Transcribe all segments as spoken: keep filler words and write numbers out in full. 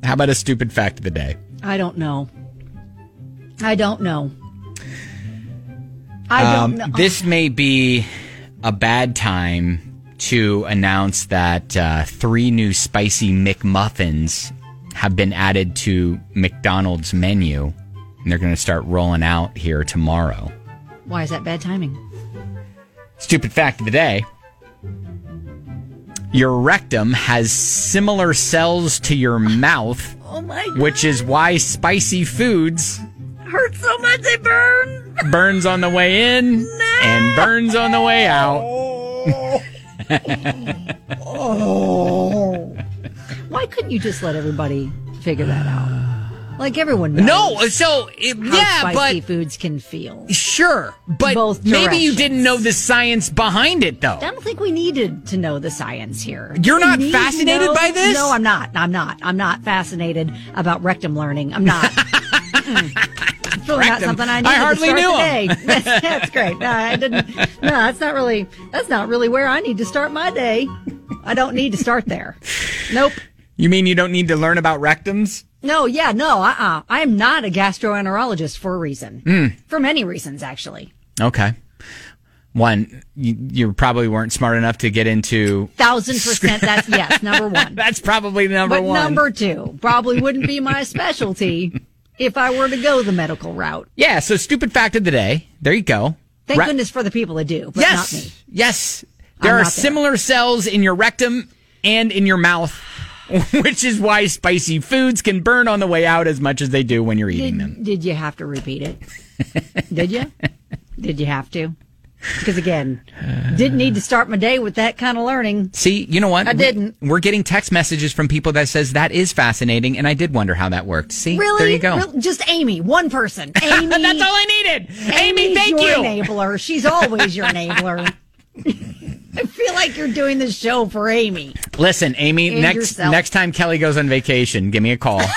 How about a stupid fact of the day? I don't know. I don't know. I don't um, know. This may be a bad time to announce that uh, three new spicy McMuffins have been added to McDonald's menu, and they're going to start rolling out here tomorrow. Why is that bad timing? Stupid fact of the day. Your rectum has similar cells to your mouth, oh my God. Which is why spicy foods hurt so much they burn. Burns on the way in no. and burns on the way out. Oh. Why couldn't you just let everybody figure that out? Like everyone knows. No, so it, how yeah, spicy but foods can feel. Sure, but Both maybe you directions. didn't know the science behind it, though. I don't think we needed to know the science here. You're We not need fascinated to know- by this? No, I'm not. I'm not. I'm not fascinated about rectum learning. I'm not. It's really not Rectum. something I needed I hardly to start knew the him. day. That's, that's great. No, I didn't. No, that's not really. That's not really where I need to start my day. I don't need to start there. Nope. You mean you don't need to learn about rectums? No, yeah, no, uh-uh. I am not a gastroenterologist for a reason. Mm. For many reasons, actually. Okay. One, you, you probably weren't smart enough to get into... Thousand percent, that's, yes, number one. That's probably number but one. number two, probably wouldn't be my specialty if I were to go the medical route. Yeah, so stupid fact of the day. There you go. Thank Re- goodness for the people that do, but yes, not me. Yes. There I'm are not there. similar cells in your rectum and in your mouth, which is why spicy foods can burn on the way out as much as they do when you're eating them. Did, did you have to repeat it? Did you? Did you have to? Because again, didn't need to start my day with that kind of learning. See, you know what? I didn't. We, we're getting text messages from people that says that is fascinating, and I did wonder how that worked. See, Really? there you go. Really? Just Amy, one person. Amy. That's all I needed. Amy, Amy's thank your you. enabler. She's always your enabler. I feel like you're doing this show for Amy. Listen, Amy, And next yourself. next time Kelly goes on vacation, give me a call.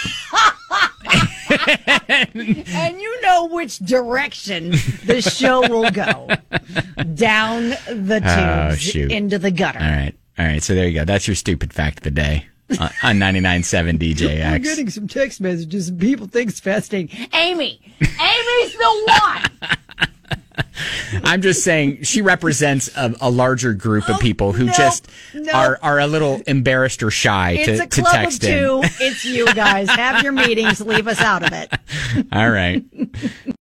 And you know which direction the show will go. Down the Oh, tubes shoot. into the gutter. All right. All right. So there you go. That's your stupid fact of the day on, on ninety-nine point seven D J X. We're getting some text messages and people think it's fascinating. Amy! Amy's the one! I'm just saying she represents a, a larger group of people who no, just no. are are a little embarrassed or shy It's to, a to club text of in. two. It's you guys. Have your meetings. Leave us out of it. All right.